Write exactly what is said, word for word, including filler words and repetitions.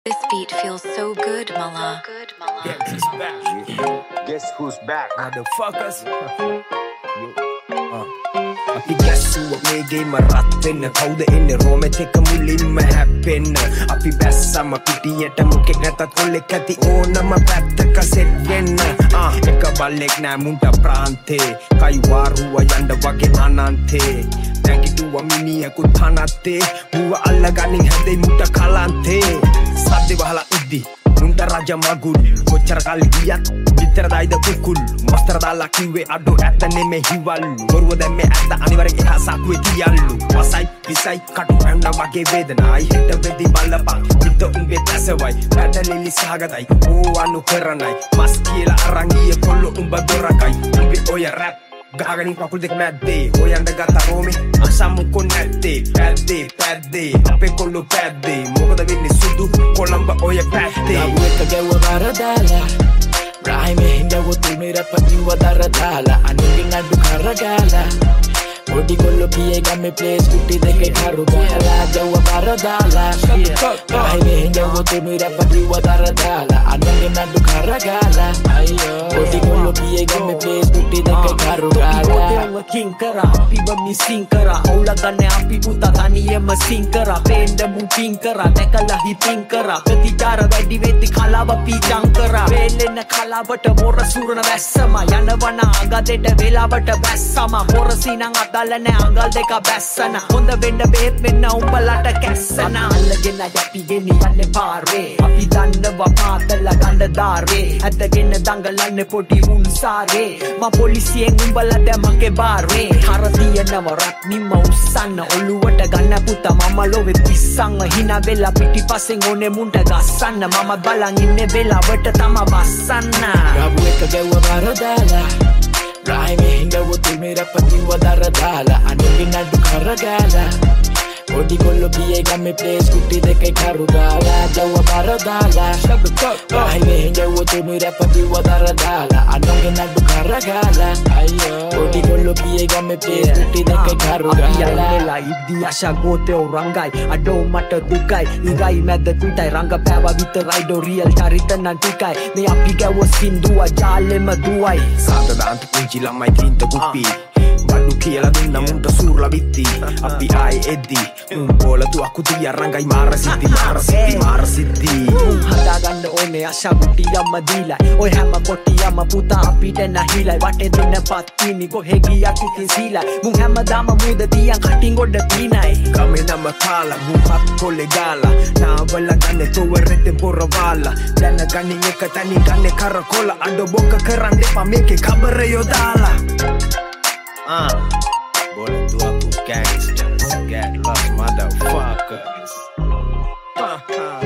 This beat feels so good, Mala. Good, Mala. Guess who's back? Guess who's back? Motherfuckers. අපි ගැස්සුව මේ ගේම රත් වෙන්න කවුද එන්නේ රෝමෙත් එක මුලින්ම හැප්පෙන්න අපි බැස්සම පිටියට මුකෙක් නැතත් කොල්ලෙක් ඇති ඕනම පැත්තක සෙට් වෙන්න ආ එක බල්ලෙක් නෑ මුන්ට ප්‍රාන්තේ කයි වාරුව යන්න වගේ අනන්තේ නැගිටුව මිනිහෙකුත් තනත්තේ මුව අල්ලගනින් හැදෙයි මුට කලන්තේ සද්දේ වහලා ඉද්දි මුන්ට රජ මගුල් කොච්චර කල් ගියත් විතර දායිද කුකුල් මොස්තර දාලා කිව්වේ අඩෝ ඇත්ත නෙමේ හිවල් වරුව දැම්මේ ඇත්ත අනිවාර්යෙන් එහා සාකුවේ තියල්ලු වසයි විසයි කටු පැන්න වගේ වේදනයි හිට වෙදි බලපන් හිත උඹේ දැසවයි පැටලිලි සහගතයි ඕ අනු කරනයි මස් කියලා අරන් ගියේ කොල්ලෝ උඹ දොරකයි උඹේ ඔය රැප් ගහගනින් කකුල් දෙක මැද්දේ ඔයන්ට ගත්ත රෝමේ අසම්මුකෝ නැත්තේ පැද්දේ පැද්දේ අපේ කොල්ලෝ පැද්දේ මොකද වෙන්නේ සුදු කොළඹ ඔය පැත්තේ ගාව එක ගැව්ව වරදාලා රායිමේ හින්දව තුමේ රපතිව දරදාලා අනිගෙන් අඩු කරගාලා පොඩි කොල්ලෝ පියේ ගම්මේ ප්ලේස් කුටි දෙකේ කරු ගහලා ගැව්ව වරදාලා රායිමේ හින්දව තුමේ රපතිව දරදාලා අනිගෙන් අඩු කරගාලා අයියෝ පොඩි කොල්ලෝ පියේ ගම්මේ ප්ලේස් කුටි දෙකේ කරු ගහලා කින් කරා අපිව මිසින් කරා ඔවුලා ගන්න අපි පුතා තනියම සින් කරා පේන්න මුන් පින් කරා දැකලා හිතින් කරා ප්‍රතිචාර වැඩි වෙද්දි කලාව පීචං කරා වේලෙන කලාවට මොර සූරන වැස්සම යනවන අගදෙට වෙලාවට බැස්සම මොරසිනං අදාළ නැ අඟල් දෙක බැස්සන හොඳ වෙන්න බේත් වෙන්න උඹලට කැස්සන අල්ලගෙන යපි ගෙනියන්නේ පාරේ අපි දන්නවා පාතල ගන්න දාරේ ඇදගෙන දඟලන්නේ පොඩි උන්සාරේ මා පොලිසියෙන් උඹලා දැමගේ බාරේ හර තියනව රත් නිම උස්සන්න ඔළුවට ගන්න පුතා මම ලොවේ පිස්සං හිනා වෙලා පිටිපස්සෙන් ඕනේ මුන්ට ගස්සන්න මම බලන් ඉන්නේ වෙලාවට තම වස්සන්න ගාව එක ගැව්ව වරදාලා රායිමේ හින්දව තුමේ රපතිව දරදාලා අනිගෙන් අඩු කරගාලා පොඩි කොල්ලෝ පියේ ගම්මේ ප්ලේස් කුටි දෙකේ කරු ගාලා ගැව්ව වරදාලා රායිමේ හින්දව තුමේ රපතිව දරදාලා අනිගෙන් අඩු කරගාලා අයියෝ පොඩි කොල්ලෝ පියේ ගම්මේ ප්ලේස් කුටි දෙකේ කරු ගාලා ඉදි ආශා ගෝතේ රංගයි අඩෝ මට දුකයි ඉරයි මැද පිටයි රංග පෑවා විතරයි ඩෝ රියල් චරිත නම් ටිකයි මේ අපි ගැව්ව සින්දුව ජාලෙම දුවයි සාත දාන්ත පුංචි ළමයි තින්ත කුප්පි බඩු කියලා දුන්න මුන්ට සූර්ලා විත්ති අපි ආයේ එද්දි උන් බෝලතු අකුතිය රංගයි මාර සිද්ධි මාර සිද්ධි මාර සිද්ධි හදාගන්න ඕනේ ආශා මුටියම දීලා ඔය හැම කොටියම පුතා අපිට නැහිලයි වටේ දෙන්න පත්තිනි කොහෙ ගියා කිසි සීලා මුන් හැමදාම මුද තියන් කටින් ගොඩ පීනයි කමේ නම කාලා මුහත් කොලේ ගාලා නාවල ගන්නේ තොවරෙත් පොරවාලා දැන ගන්නේ එක තනි ගන්නේ කරකොල අඬ බොක කරන්න එපා මේකේ කබර යොදාලා ah bola tua com gangsters get lost motherfuckers